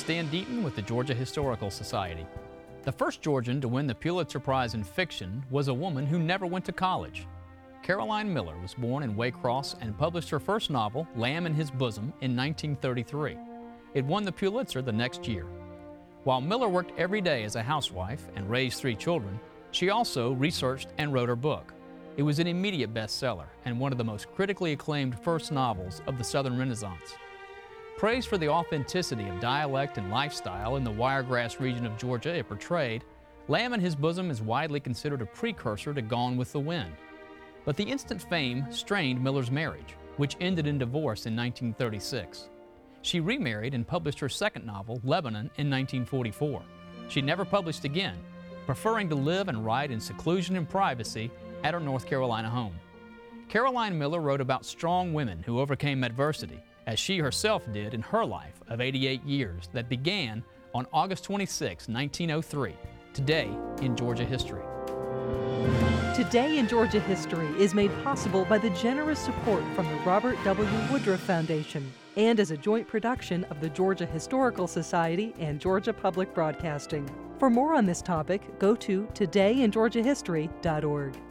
Stan Deaton with the Georgia Historical Society. The first Georgian to win the Pulitzer Prize in fiction was a woman who never went to college. Caroline Miller was born in Waycross and published her first novel, Lamb in His Bosom, in 1933. It won the Pulitzer the next year. While Miller worked every day as a housewife and raised 3 children, she also researched and wrote her book. It was an immediate bestseller and one of the most critically acclaimed first novels of the Southern Renaissance. Praised for the authenticity of dialect and lifestyle in the Wiregrass region of Georgia it portrayed, Lamb in His Bosom is widely considered a precursor to Gone with the Wind. But the instant fame strained Miller's marriage, which ended in divorce in 1936. She remarried and published her second novel, Lebanon, in 1944. She never published again, preferring to live and write in seclusion and privacy at her North Carolina home. Caroline Miller wrote about strong women who overcame adversity, as she herself did in her life of 88 years that began on August 26, 1903, today in Georgia history. Today in Georgia History is made possible by the generous support from the Robert W. Woodruff Foundation and is a joint production of the Georgia Historical Society and Georgia Public Broadcasting. For more on this topic, go to todayingeorgiahistory.org.